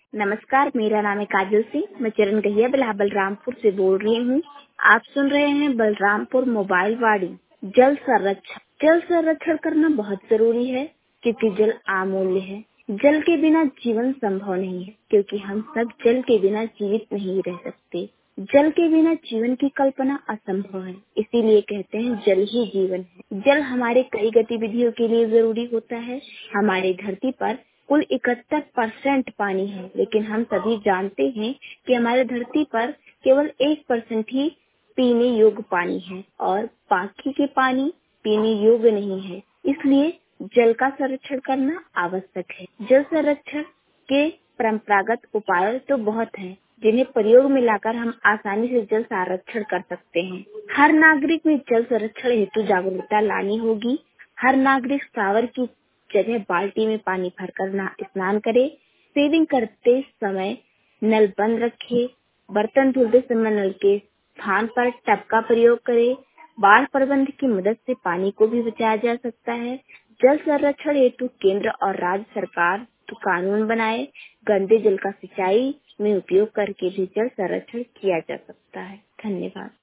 नमस्कार, मेरा नाम है काजल सिंह। मैं चरण गहिया बलरामपुर से बोल रही हूँ। आप सुन रहे हैं बलरामपुर मोबाइल वाणी। जल संरक्षण करना बहुत जरूरी है क्योंकि जल अमूल्य है। जल के बिना जीवन संभव नहीं है क्योंकि हम सब जल के बिना जीवित नहीं रह सकते। जल के बिना जीवन की कल्पना असंभव है, इसीलिए कहते हैं जल ही जीवन है। जल हमारे कई गतिविधियों के लिए जरूरी होता है। हमारी धरती पर कुल 71% पानी है, लेकिन हम सभी जानते हैं कि हमारी धरती पर केवल 1% ही पीने योग्य पानी है और बाकी के पानी पीने योग्य नहीं है। इसलिए जल का संरक्षण करना आवश्यक है। जल संरक्षण के परंपरागत उपाय तो बहुत हैं, जिन्हें प्रयोग में लाकर हम आसानी से जल संरक्षण कर सकते हैं। हर नागरिक में जल संरक्षण हेतु जागरूकता लानी होगी। हर नागरिक शावर की जगह बाल्टी में पानी भरकर स्नान करे। शेविंग करते समय नल बंद रखे। बर्तन धुलते समय नल के स्थान पर टब का प्रयोग करे। बाढ़ प्रबंध की मदद से पानी को भी बचाया जा सकता है। जल संरक्षण हेतु केंद्र और राज्य सरकार तो कानून बनाए। गंदे जल का सिंचाई में उपयोग करके भी जल संरक्षण किया जा सकता है। धन्यवाद।